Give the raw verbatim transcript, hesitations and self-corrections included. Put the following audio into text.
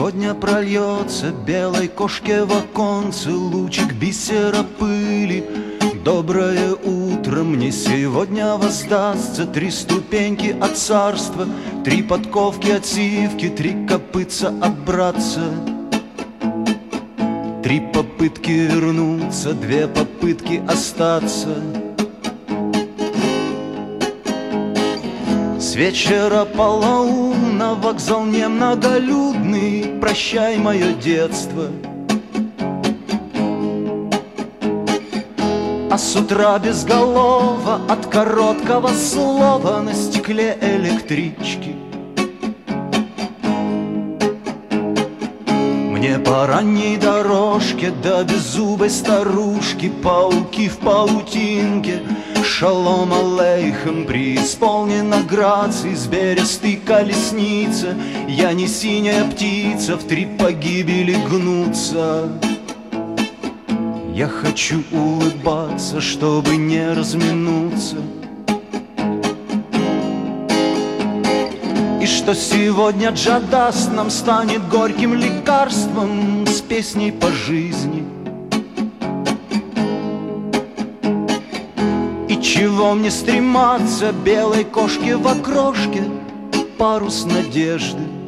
сегодня прольется белой кошке в оконце лучик бисера пыли. Доброе утро, мне сегодня воздастся три ступеньки от царства, три подковки от сивки, три копытца от братца. Три попытки вернуться, две попытки остаться. С вечера полоумна вокзал немноголюдный, прощай мое детство. А с утра безголово от короткого слова на стекле электрички. Мне по ранней дорожке до беззубой старушки, пауки в паутинке, шалом алейхем, преисполнена грации с берестой колесницы. Я не синяя птица, в три погибели гнуться. Я хочу улыбаться, чтобы не разминуться. И что сегодня джадаст нам станет горьким лекарством с песней по жизни. И чего мне стрематься белой кошке в окрошке, парус надежды.